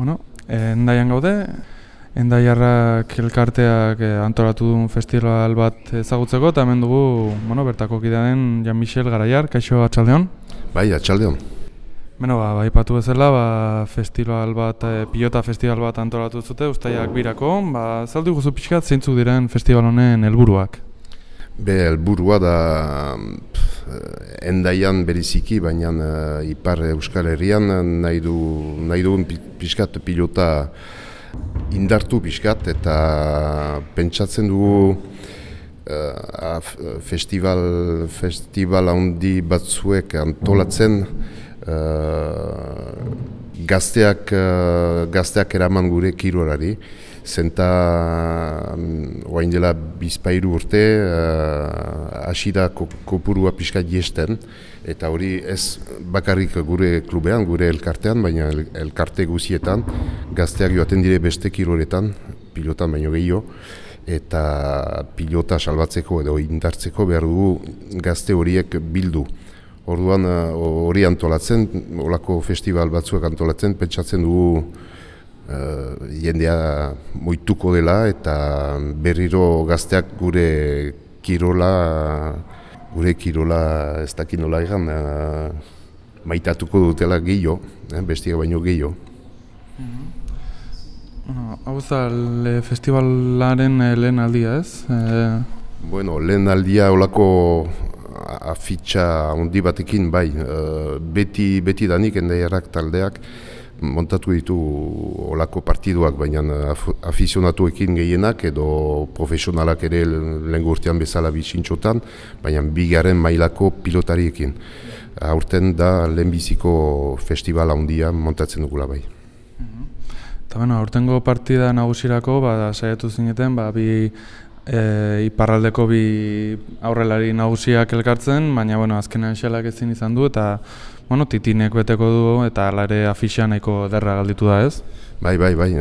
Bueno, Hendaian gaude, Hendaiarrak elkarteak antolatu duen festival bat ezagutzeko, eta hemen dugu, bertako kidea den Jan-Michel Garaiar, kaixo atxaldeon? Bai, atxaldeon. Aipatu bezala, festival bat, pilota festival bat antolatu zute, uztaiak birako, zaldu guzu pixkat zeintzuk diren festival honen helburuak? Helburua da Hendaian beriziki, baina Ipar Euskal Herrian nahi dugun pixkat pilota indartu pixkat, eta pentsatzen dugu festival handi batzuek antolatzen gazteak eraman gure kirolari. Zenta orain dela bizpahiru urte hasi da kopurua pixkat jesten, eta hori ez bakarrik gure klubean, gure elkartean, baina elkarte guzietan gazteak joaten dire beste kiroletan, pilotan baino gehiago, eta pilota salbatzeko edo indartzeko behar dugu gazte horiek bildu. Orduan hori antolatzen, olako festival batzuak antolatzen, pentsatzen dugu jendea moituko dela, eta berriro gazteak gure kirola ez dakit nola egan, maitatuko dutela gehiago, bestia baino gehiago. Hau da, festivalaren lehen aldia ez? Lehen aldia olako afitxa handi batekin, bai, beti danik Hendaiarrak taldeak montatu ditu olako partiduak, baina afizionatuekin gehienak edo profesionalak ere lehengo urtean bezala bizintxotan, baina bigarren mailako pilotariekin. Aurten da lehenbiziko festivala handia montatzen dugula bai. Eta aurtengo partida nagusirako saiatu zineten, iparraldeko bi aurrelari nagusiak elkartzen, baina azkenean xelak ezin izan du, eta titinek beteko du, eta hala ere afixia nahiko derra galditu da ez? Bai,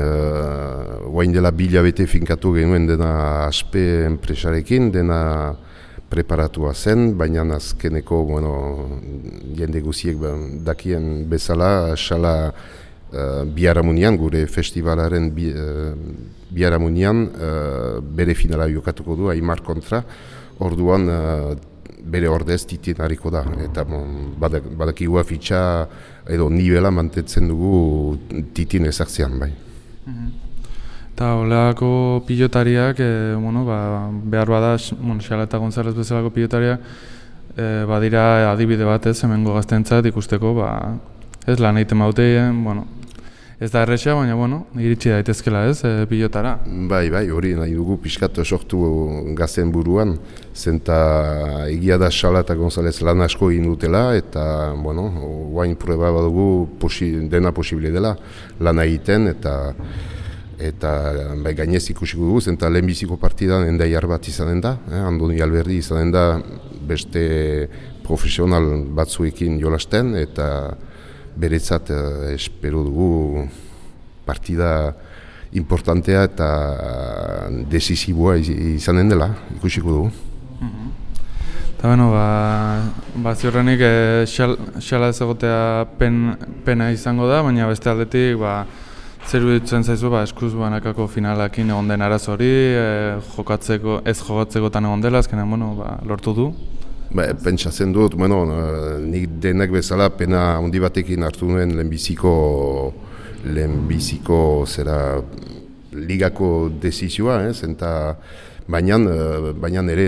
guain dela bilabete finkatu genuen dena aspe enpresarekin, dena preparatua zen, baina azkeneko jende guziek dakien bezala, xala biharamunian, gure festivalaren biharamunian bere finala jokatuko du, Aimar kontra, orduan bere ordez titin hariko da, eta badakigu afitxa edo nivela mantentzen dugu titin ezartzean bai. Eta oleako pilotariak, behar bada, Xala eta González bezalako pilotariak, badira adibide bat ez, hemengo gaztentzat ikusteko, ez lan egiten baute, ez da erresa, baina, iritsi daitezkela ez, pilotara. Bai, hori nahi dugu pixkat sortu gazten buruan, zenta egia da Xala eta González lan asko egin dutela, eta, guain prueba badugu dena posibile dela lan egiten, eta gainez ikusiko dugu, zenta lehenbiziko partidan Hendaiar bat izanen da, Andoni Alberdi izanen da beste profesional batzuekin jolasten, eta beretzat espero dugu partida importantea eta desisiboa izanen dela, ikusiko dugu. Eta ziurrenik Xala ez egotea pena izango da, baina beste aldetik zer iruditzen zaizu eskuz banakako finalakin egon den arazo hori, ez jokatzekotan egon dela, azkenean lortu du? Pentsatzen dut, nik denak bezala pena handi batekin hartu nuen lehenbiziko zera ligako desizioa, baina ere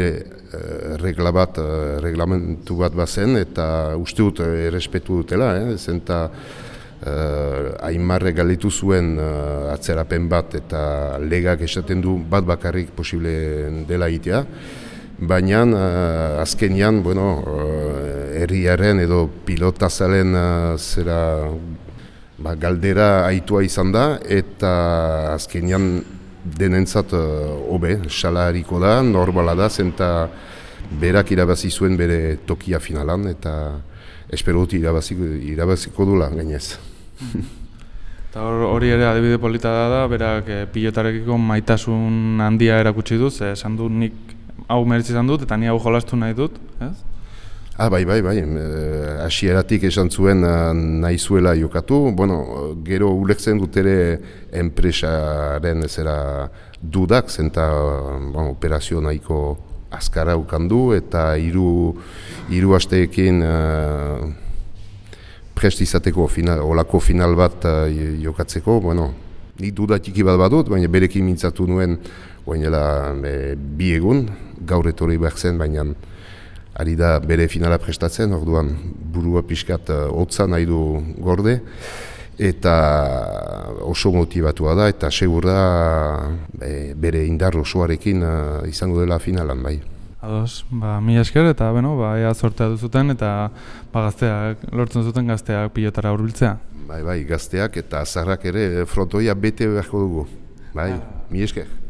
reglamentu bat bazen, eta uste dut errespetu dutela, zenta Aimarre galditu zuen atzerapen bat, eta legak esaten du bat bakarrik posible dela egitea. Baina azkenean, herriaren edo pilotazalen galdera aitua izan da, eta azkenean denentzat hobe, Xala hariko da, normala da, zenta berak irabazi zuen bere tokia finalan, eta espero dut irabaziko dula gainez. Eta hori ere adibide polita da, berak pilotarekiko maitasun handia erakutsi du, esan du nik hau meritzi izan dut, eta ni hau jolastu nahi dut, ez? Bai, hasieratik esan zuen nahi zuela jokatu. Bueno, gero ulertzen dut ere enpresaren ezera dudak, zenta operazio nahiko azkara ukandu eta hiru asteekin prest izateko olako final bat jokatzeko. Bueno, nik dudatiki bat badut, baina berekin mintzatu nuen bi egun, gaur etorri behar zen, baina ari da bere finala prestatzen, orduan burua pixkat hotza nahi du gorde, eta oso motibatua da, eta segur da bere indar osoarekin izango dela finalan, bai. Ados, mila esker eta ea sortea duzuten eta gazteak, lortzen zuten gazteak pilotara hurbiltzea. Bai, gazteak eta azarrak ere frontoia bete beharko dugu. Bai, mila esker.